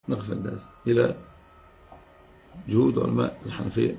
نقف الناس إلى جهود علماء الحنفية.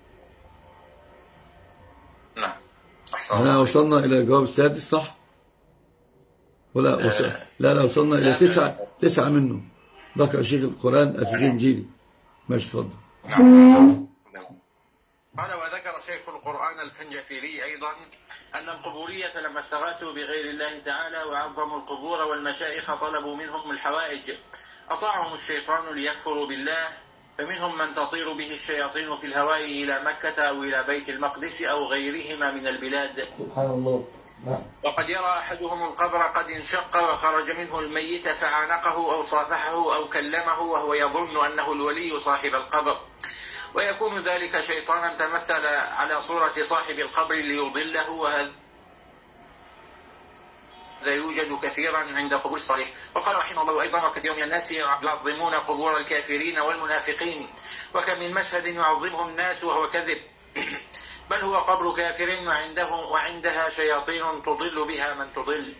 نعم. احنا وصلنا إلى الجواب السادس صح؟ ولا لا وصلنا إلى تسعة منه. ذكر شيخ القرآن أفيد إنجيلي. ماشي اتفضل. نعم. قال وذكر شيخ القرآن الفنجفيري أيضا أن القبورية لما استغاثوا بغير الله تعالى وعظموا القبور والمشايخ طلبوا منهم الحوائج أطاعهم الشيطان ليكفروا بالله، فمنهم من تطير به الشياطين في الهواء إلى مكة أو إلى بيت المقدس أو غيرهما من البلاد. سبحان الله. وقد يرى أحدهم القبر قد انشق وخرج منه الميت فعانقه أو صافحه أو كلمه وهو يظن أنه الولي صاحب القبر، ويكون ذلك شيطانا تمثل على صورة صاحب القبر ليضله، وهذا يوجد كثيرا عند قبور الصالح. وقال رحمه الله أيضا وكثير من الناس يعظمون قبور الكافرين والمنافقين، وكم من مشهد يعظمه الناس وهو كذب، بل هو قبر كافر وعندها شياطين تضل بها من تضل.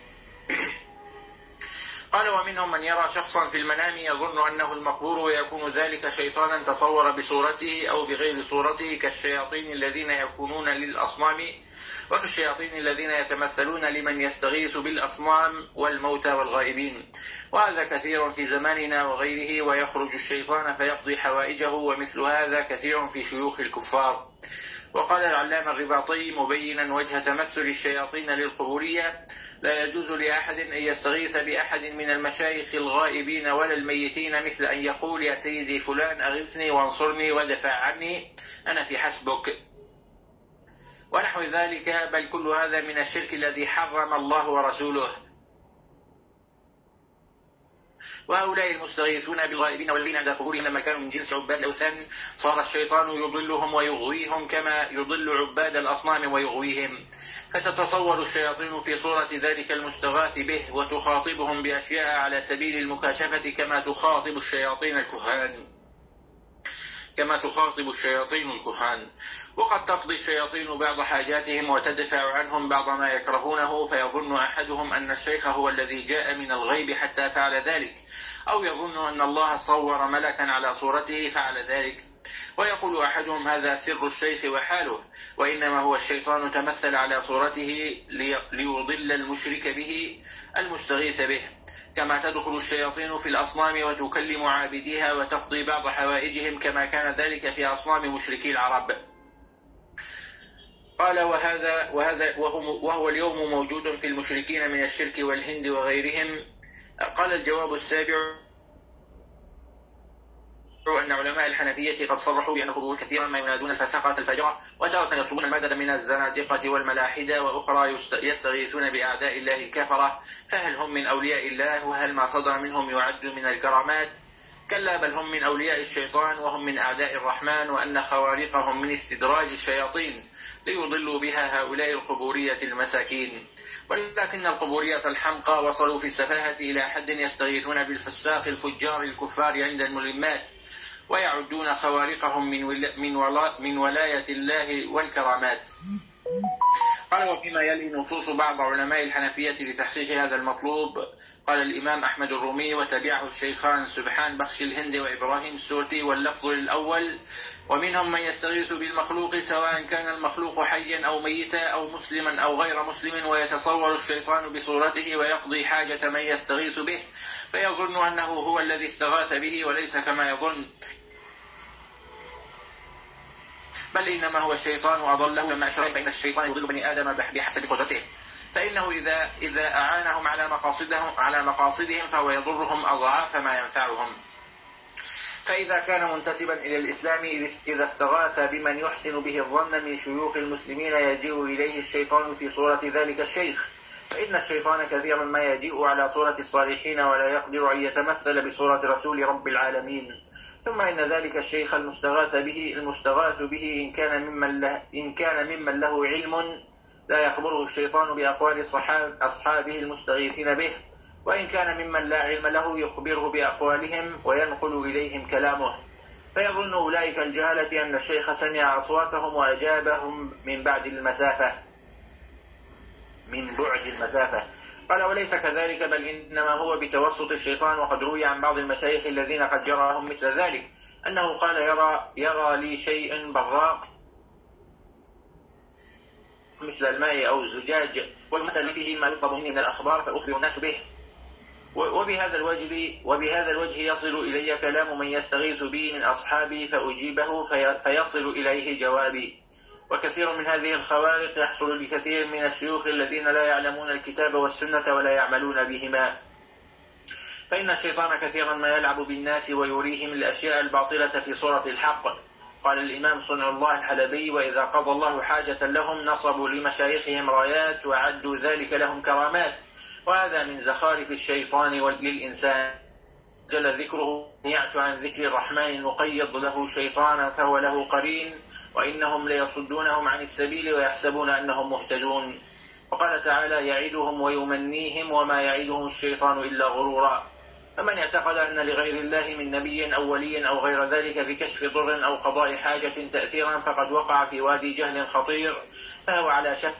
قال ومنهم من يرى شخصا في المنام يظن أنه المقبور، ويكون ذلك شيطانا تصور بصورته أو بغير صورته، كالشياطين الذين يكونون للأصنام وكالشياطين الذين يتمثلون لمن يستغيث بالأصنام والموتى والغائبين، وهذا كثير في زماننا وغيره، ويخرج الشيطان فيقضي حوائجه، ومثل هذا كثير في شيوخ الكفار. وقال العلامة الرباطي مبينا وجه تمثل الشياطين للقبورية: لا يجوز لأحد أن يستغيث بأحد من المشايخ الغائبين ولا الميتين، مثل أن يقول يا سيدي فلان أغثني وانصرني ودفع عني أنا في حسبك ونحو ذلك، بل كل هذا من الشرك الذي حرم الله ورسوله. وهؤلاء المستغيثون بالغائبين والذين عند قبورهم لما كانوا من جنس عباد الأوثان صار الشيطان يضلهم ويغويهم كما يضل عباد الأصنام ويغويهم، فتتصور الشياطين في صورة ذلك المستغاث به وتخاطبهم بأشياء على سبيل المكاشفة كما تخاطب الشياطين الكهان. وقد تقضي الشياطين بعض حاجاتهم وتدفع عنهم بعض ما يكرهونه، فيظن أحدهم أن الشيخ هو الذي جاء من الغيب حتى فعل ذلك، أو يظن أن الله صور ملكا على صورته فعل ذلك، ويقول أحدهم هذا سر الشيخ وحاله، وإنما هو الشيطان تمثل على صورته ليضل المشرك به المستغيث به، كما تدخل الشياطين في الأصنام وتكلم عابديها وتقضي بعض حوائجهم، كما كان ذلك في أصنام مشركي العرب. قال وهو اليوم موجود في المشركين من الشرك والهند وغيرهم. قال الجواب السابع أن علماء الحنفية قد صرحوا بأن القبور كثيرا ما ينادون الفسقة الفجرة، وتارة يطلبون المدد من الزنادقة والملاحدة، وأخرى يستغيثون بأعداء الله الكفرة، فهل هم من أولياء الله؟ وهل ما صدر منهم يعد من الكرامات؟ كلا، بل هم من أولياء الشيطان وهم من أعداء الرحمن، وأن خوارقهم من استدراج الشياطين ليضلوا بها هؤلاء القبورية المساكين. ولكن القبورية الحمقى وصلوا في السفاهة إلى حد يستغيثون بالفساق الفجار الكفار عند الملمات، ويعدون خوارقهم من ولاية الله والكرامات. قال وفيما يلي نصوص بعض علماء الحنفية لتحقيق هذا المطلوب. قال الإمام أحمد الرومي وتبعه الشيخان سبحان بخش الهند وإبراهيم السورتي، واللفظ للأول: ومنهم من يستغيث بالمخلوق سواء كان المخلوق حيا أو ميتا أو مسلما أو غير مسلم، ويتصور الشيطان بصورته ويقضي حاجة من يستغيث به، فيظن أنه هو الذي استغاث به، وليس كما يظن، بل إنما هو الشيطان وأضله مع شرع، فإن الشيطان يضل بني آدم بحسب قدرته، فإنه إذا أعانهم على مقاصدهم فهو يضرهم أضعاف ما ينفعهم. فإذا كان منتسبا إلى الإسلام إذا استغاث بمن يحسن به الظن من شيوخ المسلمين يجيء إليه الشيطان في صورة ذلك الشيخ، فإن الشيطان كثيرا ما يجيء على صورة الصالحين ولا يقدر أن يتمثل بصورة رسول رب العالمين. ثم إن ذلك الشيخ المستغاث به إن كان ممن له علم لا يخبره الشيطان بأقوال أصحابه المستغيثين به، وإن كان ممن لا علم له يخبره بأقوالهم وينقل إليهم كلامه، فيظن أولئك الجهلة أن الشيخ سمع أصواتهم وأجابهم من بعد المسافة، قال: وليس كذلك، بل إنما هو بتوسط الشيطان. وقد روي عن بعض المشايخ الذين قد جرىهم مثل ذلك أنه قال: يرى لي شيء براق مثل الماء أو الزجاج والمثل فيه ما يطلب مني من الأخبار فأخبر الناس به. وبهذا الوجه يصل إلي كلام من يستغيث بي من أصحابي فأجيبه فيصل إليه جوابي. وكثير من هذه الخوارق يحصل لكثير من الشيوخ الذين لا يعلمون الكتاب والسنة ولا يعملون بهما، فإن الشيطان كثيرا ما يلعب بالناس ويريهم الأشياء الباطلة في صورة الحق. قال الإمام صنع الله الحلبي: وإذا قضى الله حاجة لهم نصبوا لمشايخهم رايات وعدوا ذلك لهم كرامات، وهذا من زخارف الشيطان للإنسان جل ذكره يعت عن ذكر الرحمن نقيض له شيطانا فهو له قرين وإنهم ليصدونهم عن السبيل ويحسبون أنهم مهتدون. وقال تعالى: يعدهم ويمنيهم وما يعدهم الشيطان إلا غرورا. فمن اعتقد أن لغير الله من نبي أو ولي أو غير ذلك في كشف ضر أو قضاء حاجة تأثيرا فقد وقع في وادي جهل خطير، فهو على شك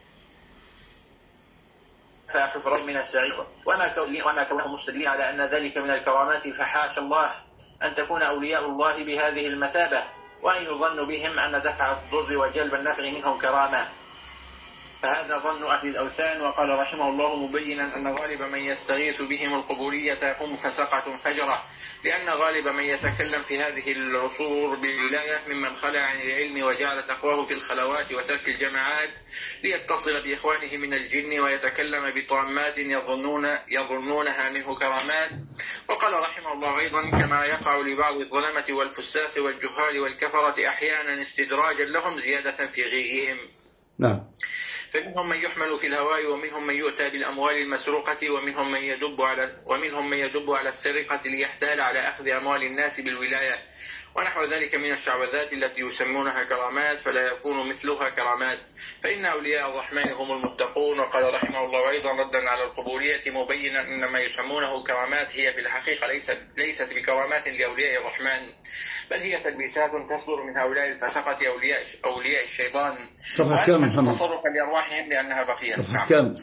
فحفر من السعير. وما كونهم مستدلين على أن ذلك من الكرامات، فحاش الله أن تكون أولياء الله بهذه المثابة، وأن يظن بهم أن دفع الضر وجلب النفع منهم كرامة، فهذا ظن أهل الأوثان. وقال رحمه الله مبينا أن غالب من يستغيث بهم القبورية هم فسقة فجرة، لأن غالب من يتكلم في هذه العصور بالولاية ممن خلع عن العلم وجعل تقواه في الخلوات وترك الجماعات ليتصل بإخوانه من الجن ويتكلم بطامات يظنونها منه كرامات. وقال رحمه الله أيضا: كما يقع لبعض الظلمة والفساق والجهال والكفرة أحيانا استدراجا لهم زيادة في غيهم. نعم. فمنهم من يحمل في الهواء، ومنهم من يؤتى بالأموال المسروقة، ومنهم من يدب على السرقة ليحتال على أخذ أموال الناس بالولاية، ونحو ذلك من الشعوذات التي يسمونها كرامات، فلا يكون مثلها كرامات، فإن أولياء الرحمن هم المتقون. وقال رحمه الله أيضا ردا على القبورية مبينا أن ما يسمونه كرامات هي في الحقيقة ليست بكرامات لأولياء الرحمن، بل هي تلبيسات تصدر من هؤلاء الفسقة أولياء الشيطان، صفحة كام محمد؟ تصرفا لأرواحهم لأنها بقية. صفحة كام؟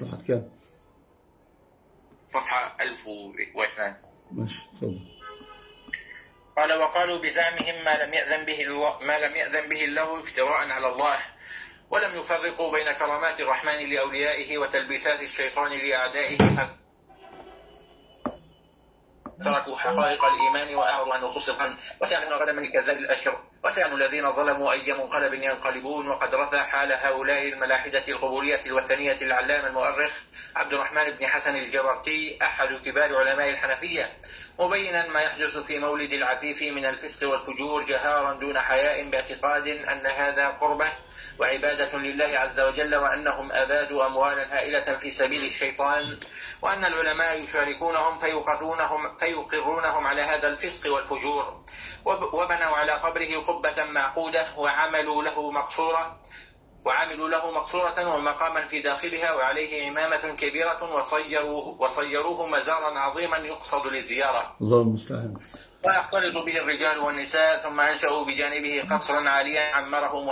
صفحة 1002. ماشي، تفضل. قال: وقالوا بزعمهم ما لم يأذن به الله افتراء على الله، ولم يفرقوا بين كرامات الرحمن لأوليائه وتلبيسات الشيطان لأعدائه، تركوا حقائق الإيمان وأعرضوا عن نصوص القرآن، وسيعلمون غدا من الكذاب الأشر، وسيعلم الذين ظلموا أي منقلب ينقلبون. وقد رثى حال هؤلاء الملاحدة القبورية الوثنية العلامة المؤرخ عبد الرحمن بن حسن الجبرتي أحد كبار علماء الحنفية، مبينا ما يحدث في مولد العفيف من الفسق والفجور جهارا دون حياء، باعتقاد أن هذا قربة وعبادة لله عز وجل، وأنهم أبادوا أموالا هائلة في سبيل الشيطان، وأن العلماء يشاركونهم فيقرونهم على هذا الفسق والفجور، وبنوا على قبره قبة معقودة وعملوا له مقصورة ومقاما في داخلها وعليه عمامة كبيرة، وصيروه مزارا عظيما يقصد للزيارة. الله المستعان. ويختلط به الرجال والنساء، ثم أنشأوا بجانبه قصرا عاليا عمره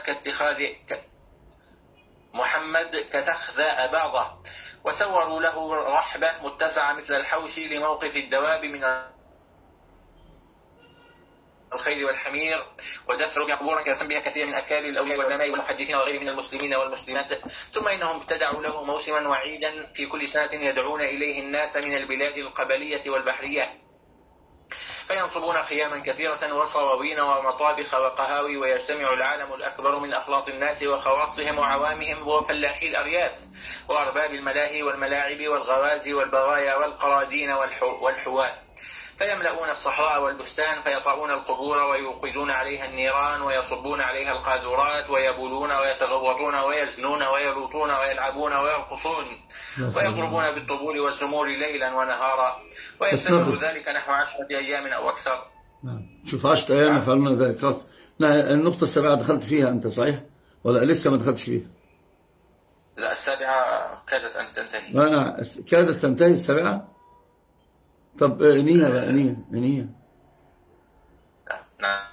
محمد كتخذ أباضة، وسوروا له رحبة متسعة مثل الحوش لموقف الدواب من الخيل والحمير، ودفعوا قبورا كان بها كثير من أكابر الأولياء والعلماء والمحدثين وغيرهم من المسلمين والمسلمات. ثم إنهم ابتدعوا له موسما وعيدا في كل سنة يدعون إليه الناس من البلاد القبلية والبحرية، فينصبون خياما كثيرة وصواوين ومطابخ وقهاوي، ويجتمع العالم الأكبر من أخلاط الناس وخواصهم وعوامهم وفلاحي الأرياف وأرباب الملاهي والملاعب والغوازي والبغايا والقرادين والحواة، فيملؤون الصحراء والبستان، فيطعون القبور ويوقدون عليها النيران ويصبون عليها القاذورات، ويبولون ويتغوطون ويزنون ويلوطون ويلعبون ويرقصون، ويضربون بالطبول والزمور ليلا ونهارا، ويستمر ذلك نحو 10 أيام أو أكثر. نعم. شوف 10 أيام فعلنا ذلك خلاص. النقطة السابعة دخلت فيها أنت صحيح؟ ولا لسه ما دخلتش فيها؟ لا، السابعة كادت أن تنتهي. كادت تنتهي السابعة؟ طب انيها بقى انيها. نعم.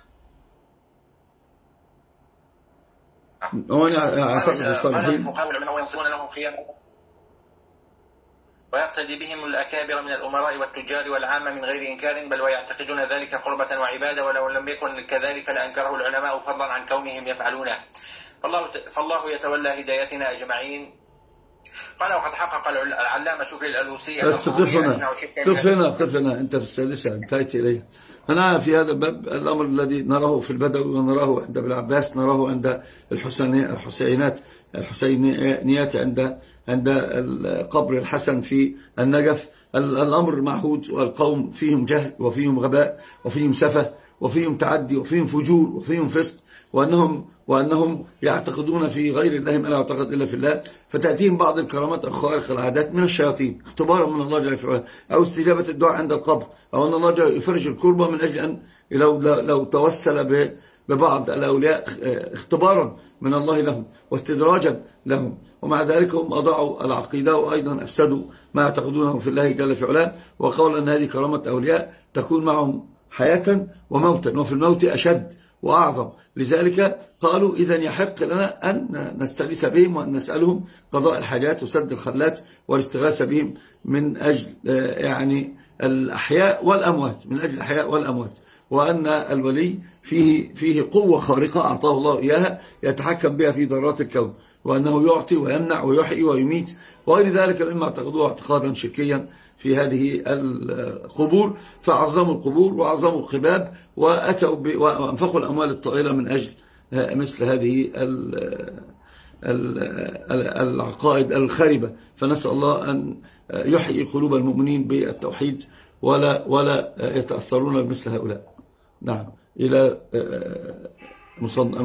وانا اعتقد الصالحين الفقهاء والعلماء ينصبون لهم خيام. ويقتدي بهم الأكابر من الأمراء والتجار والعامة من غير إنكار، بل ويعتقدون ذلك قربة وعبادة، ولو لم يكن كذلك لأنكره العلماء فضلا عن كونهم يفعلونه. فالله يتولى هدايتنا أجمعين. قال: وقد حقق العلامة شكري الألوسي. بس قف هنا أنت في السادسة انتهيت إليه. أنا في هذا الباب الأمر الذي نراه في البدوي ونراه عند ابن عباس، نراه عند الحسينيات عند قبر الحسن في النجف. الأمر معهود، والقوم فيهم جهل وفيهم غباء وفيهم سفه وفيهم تعدي وفيهم فجور وفيهم فسق، وأنهم يعتقدون في غير الله ما لا يعتقد إلا في الله. فتأتيهم بعض الكرامات الخوارق العادات من الشياطين اختبارا من الله جل وعلا، أو استجابة الدعاء عند القبر، أو أن الله جل يفرج الكربة من أجل أن لو توسل ببعض الأولياء اختبارا من الله لهم واستدراجا لهم. ومع ذلك هم أضاعوا العقيدة وأيضا أفسدوا ما يعتقدونه في الله جل وعلا، وقول أن هذه كرامة أولياء تكون معهم حياة وموتا، وفي الموت أشد وأعظم. لذلك قالوا إذن يحق لنا أن نستغيث بهم وأن نسألهم قضاء الحاجات وسد الخلات والاستغاثة بهم من أجل يعني الأحياء والأموات، من أجل الأحياء والأموات، وأن الولي فيه قوة خارقة أعطاه الله إياها يتحكم بها في ذرات الكون، وأنه يعطي ويمنع ويحيي ويميت وغير ذلك مما اعتقدوه اعتقادا شركيا في هذه القبور. فعظموا القبور وعظموا القباب وأتوا وأنفقوا الأموال الطائلة من أجل مثل هذه العقائد الخاربة. فنسأل الله أن يحيي قلوب المؤمنين بالتوحيد ولا يتأثرون بمثل هؤلاء. نعم. إلى